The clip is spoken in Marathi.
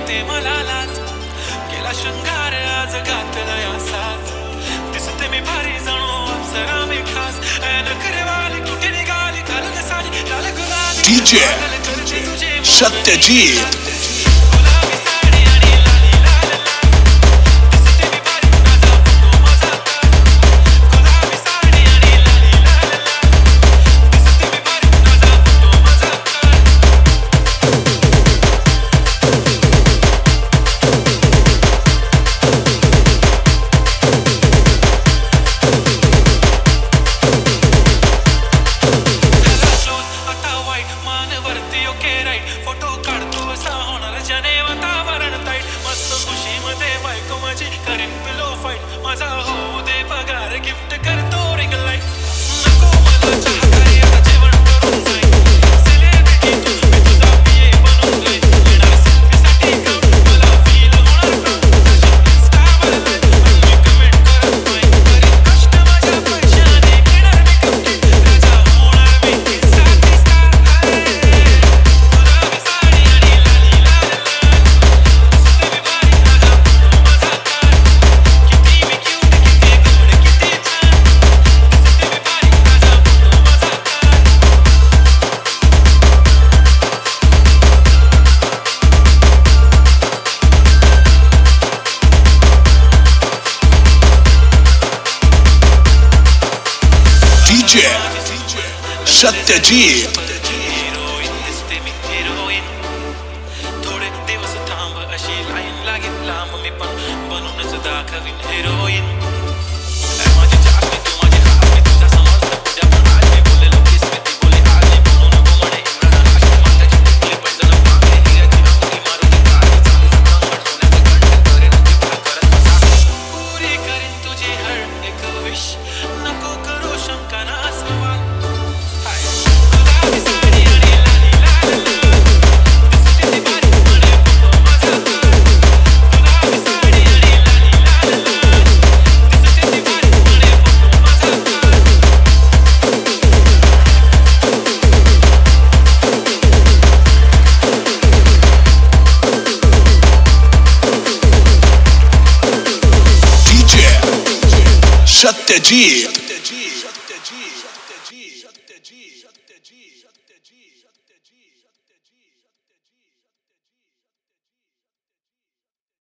देते मला लाज केला शृंगार आज घातलाय असाच दिसते मी भारी जणू अप्सरा मी खास नखरेवाली कुठे निघाली घालून साडी लाल गुलाबी DJ सत्यजीत फोटो काढतो असा होणार जने वातावरण ताईट मस्त खुशी मध्ये बायको माझी करेन पिलो फाईट माझा होऊ दे पगार गिफ्ट करतो रिंग लाईट नको मला चहाकारी आता जेवण करून जाईन सेलिब्रिटी तू मी तुझा पिये बनून जाईन येणार सेल्फीसाठी काम मला फील होणार इंस्टावर मी कमेंट करत नाही करीन कष्ट माझ्या पैशाने घेणार मी कपडे राजा होणार मी इंस्टाची स्टार DJ सत्यजीत थोडे दिवस थांब अशी लाईन लागेल लांब मी पण बनूनच दाखवीन हिरोईन माझी चार मी तू माझी खास मी तुझ्या समोर उद्या पण आज मी बोललेलो किस मी ती बोली आज मी बनून घुमडे इम्रान अशी मागायची टिकली पैजण मागे हिऱ्याची नव्हती मारुती गाडी चांगली संगट सोन्याचं घंट करेन गिफ्ट करत बसा पुरी करीन तुझी हर एक विश नको करू शंका ना सवाल सत्यजीत